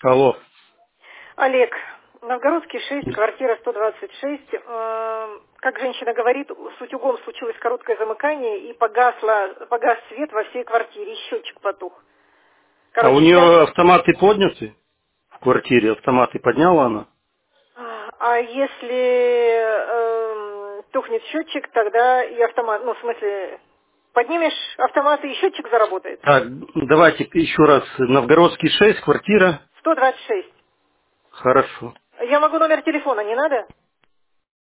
Алло. Олег, Новгородский 6, квартира 126. Как женщина говорит, с утюгом случилось короткое замыкание и погас свет во всей квартире, и счетчик потух. А у Короче, сейчас... нее автоматы подняты в квартире? Автоматы подняла она? А если тухнет счетчик, тогда и автомат, ну, в смысле, поднимешь автомат и счетчик заработает. Так, давайте еще раз. Новгородский 6, квартира. 126. Хорошо. Я могу номер телефона, не надо?